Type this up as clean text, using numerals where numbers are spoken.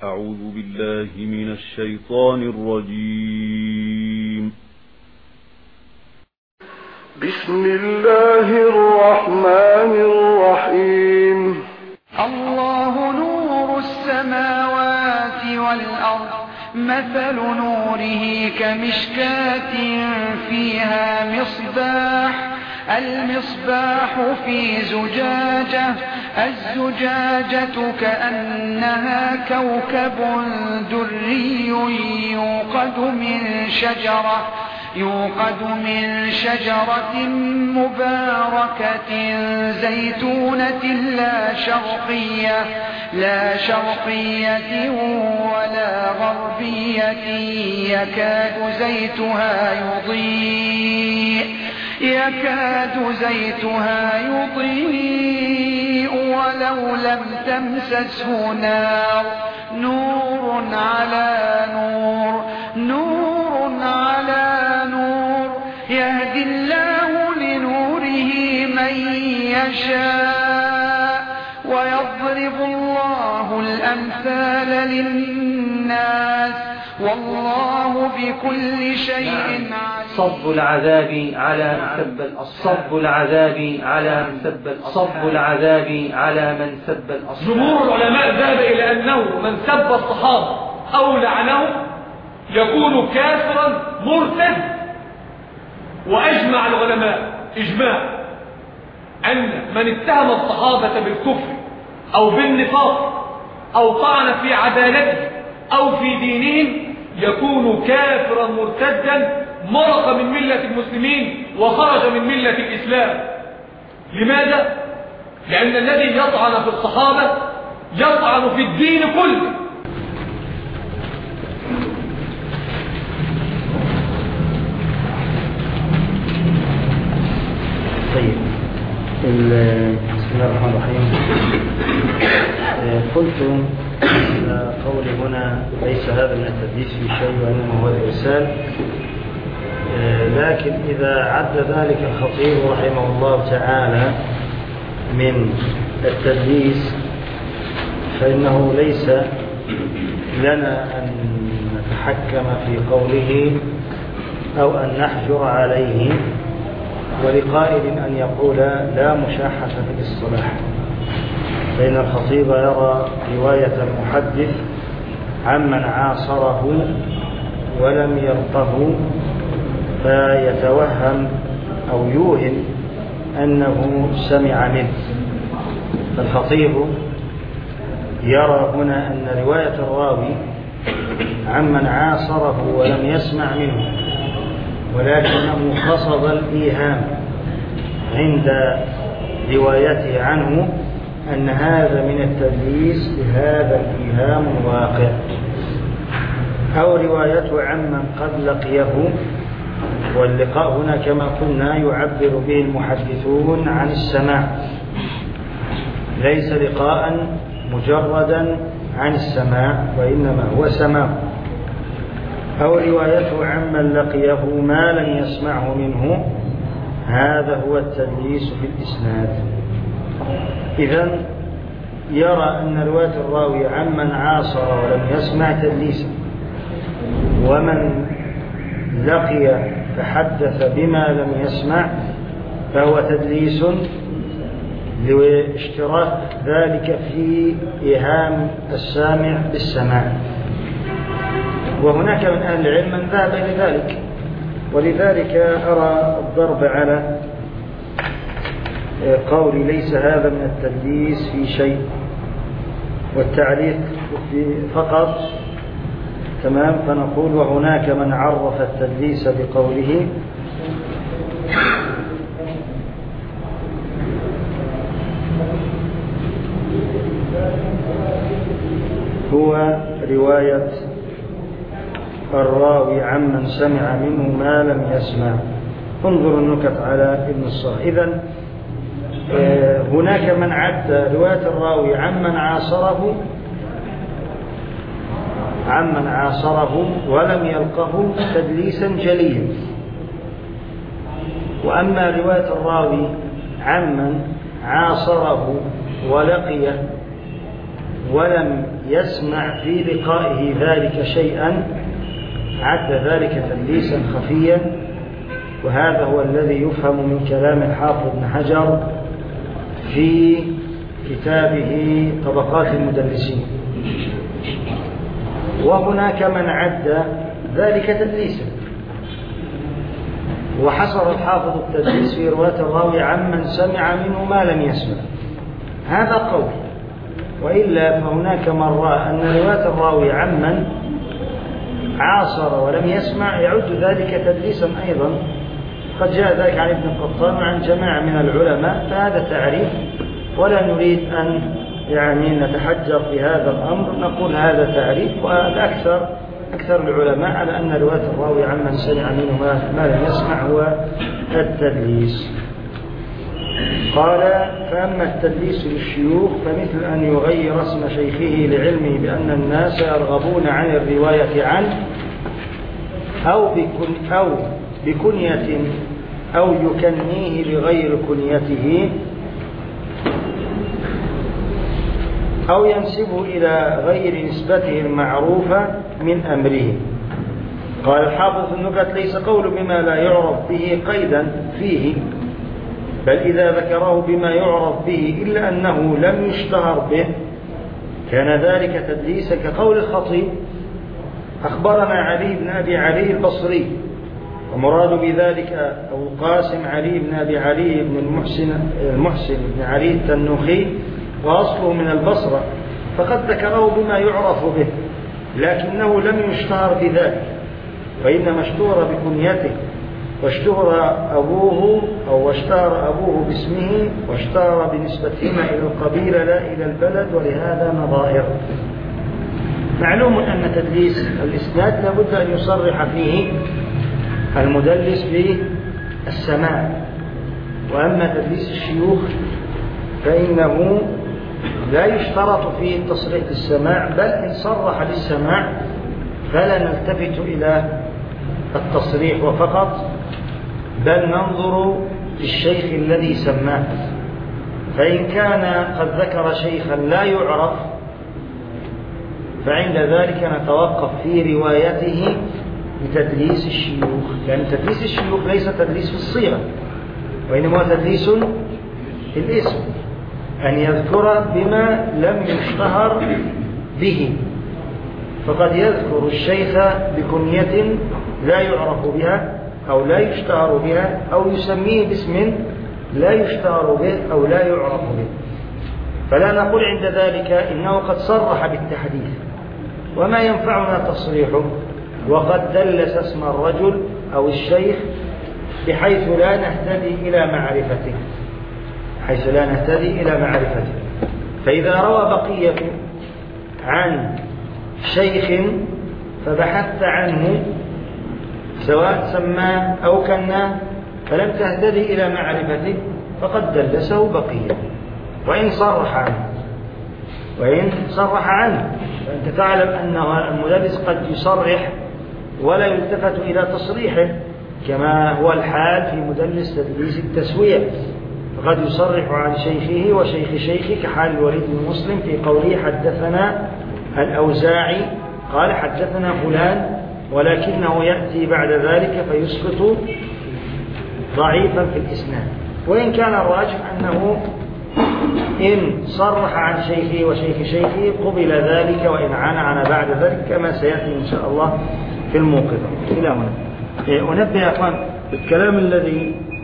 أعوذ بالله من الشيطان الرجيم. بسم الله الرحمن الرحيم. الله نور السماوات والأرض، مثل نوره كمشكاة فيها مصباح، المصباح في زجاجة، الزجاجة كأنها كوكب دري يوقد من شجرة مباركة زيتونة لا شرقية ولا غربية، يكاد زيتها يضيء ولو لم تمسسه نار، نور على نور، يهدي الله لنوره من يشاء، ويضرب الله الأمثال للناس، والله بكل شيء عليم. صب العذاب على من سب الأصحاب. جمهور العلماء ذهب إلى أنه من سب الصحابة أو لعنهم يكون كافرا مرتد، وأجمع العلماء إجماع أن من اتهم الصحابة بالكفر أو بالنفاق أو طعن في عدالته أو في دينهم يكون كافرا مرتدا، مرق من ملة المسلمين وخرج من ملة الإسلام. لماذا؟ لأن الذي يطعن في الصحابة يطعن في الدين كله. طيب، بسم الله الرحمن الرحيم. قلت قولي هنا ليس هذا من التدليس في شيء وإنما هو الإرسال، لكن إذا عد ذلك الخطيب رحمه الله تعالى من التدليس فإنه ليس لنا أن نتحكم في قوله أو أن نحجر عليه، ولقائل أن يقول لا مشاحة في الاصطلاح، فإن الخطيب يرى رواية المحدث عمن عاصره ولم يلقه فيتوهم أو يوهم أنه سمع منه. فالخطيب يرى هنا أن رواية الراوي عمن عاصره ولم يسمع منه، ولكنه قصد الإيهام عند روايته عنه أن هذا من التدليس بهذا الإيهام الواقع، أو روايته عمن قد لقيه، واللقاء هنا كما قلنا يعبر به المحدثون عن السماع، ليس لقاء مجردا عن السماع وإنما هو سماع، أو روايته عمن لقيه ما لم يسمعه منه، هذا هو التدليس في الإسناد. إذن يرى أن رواية الراوي عمن عاصر ولم يسمع تدليسا، ومن لقي فحدث بما لم يسمع فهو تدليس لاشتراك ذلك في إيهام السامع بالسماع. وهناك من أهل العلم من ذهب إلى ذلك، ولذلك أرى الضرب على قولي ليس هذا من التدليس في شيء، والتعليق فقط تمام. فنقول وهناك من عرف التدليس بقوله هو رواية الراوي عمن سمع منه ما لم يسمع. انظروا النكت على ابن الصلاح. إذن هناك من عد رواية الراوي عمن عاصره ولم يلقه تدليسا جليا، وأما رواية الراوي عمن عاصره ولقيه ولم يسمع في لقائه ذلك شيئا عد ذلك تدليسا خفيا، وهذا هو الذي يفهم من كلام الحافظ بن حجر في كتابه طبقات المدلسين. وهناك من عد ذلك تدليسا، وحصر الحافظ التدليس في رواية الراوي عمن سمع منه ما لم يسمع، هذا قول. وإلا فهناك من رأى أن رواية الراوي عمن عاصر ولم يسمع يعد ذلك تدليسا أيضا، قد جاء ذلك عن ابن القطان وعن جماعة من العلماء، فهذا تعريف ولا نريد أن نتحجر في هذا الأمر، نقول هذا تعريف. أكثر العلماء على أن رواية الراوي عمن سمع منه ما لم يسمع هو التدليس. قال: فأما التدليس للشيوخ فمثل أن يغير اسم شيخه لعلمه بأن الناس يرغبون عن الرواية عنه، أو بكنية أو يكنيه بغير كنيته، أو ينسب إلى غير نسبته المعروفة من أمره. قال الحافظ في النكت: ليس قول بما لا يعرف به قيدا فيه، بل إذا ذكره بما يعرف به إلا أنه لم يشتهر به كان ذلك تدليسا، كقول الخطيب: أخبرنا علي بن أبي علي البصري، ومراد بذلك أبو قاسم علي بن أبي علي بن المحسن بن علي التنوخي، وأصله من البصرة، فقد ذكره بما يعرف به لكنه لم يشتهر بذلك، وإنما اشتهر بكنيته، واشتهر أبوه باسمه، واشتهر بنسبتهما إلى القبيلة لا إلى البلد، ولهذا نظائر. معلوم أن تدليس الإسناد لابد أن يصرح فيه المدلس بالسماع، وأما تدليس الشيوخ فإنه لا يشترط فيه التصريح بالسماع، بل إن صرح بالسماع فلا نلتفت إلى التصريح وفقط، بل ننظر في الشيخ الذي سماه، فإن كان قد ذكر شيخا لا يعرف فعند ذلك نتوقف في روايته بتدليس الشيوخ، لأن تدليس الشيوخ ليس تدليس في الصيغة، وإنما تدليس في الاسم، أن يذكر بما لم يشتهر به، فقد يذكر الشيخ بكنية لا يعرف بها أو لا يشتهر بها، أو يسميه باسم لا يشتهر به أو لا يعرف به، فلا نقول عند ذلك إنه قد صرح بالتحديث، وما ينفعنا تصريحه وقد دلس اسم الرجل أو الشيخ بحيث لا نهتدي إلى معرفته، فإذا روى بقية عن شيخ فبحثت عنه سواء سماه أو كناه فلم تهتدي إلى معرفته فقد دلسه بقية، وإن صرح عنه فأنت تعلم أن المدلس قد يصرح ولا يلتفت إلى تصريحه، كما هو الحال في مدلس تدليس التسوية، فقد يصرح عن شيخه وشيخ شيخه، كحال الوليد بن مسلم في قوله: حدثنا الأوزاعي قال حدثنا فلان، ولكنه يأتي بعد ذلك فيسقط ضعيفا في الإسناد. وإن كان الراجح أنه إن صرح عن شيخه وشيخ شيخه قبل ذلك، وإن عن بعد ذلك كما سيأتي إن شاء الله في الموقظة. إلى هنا أنبه يا أخوان، الكلام الذي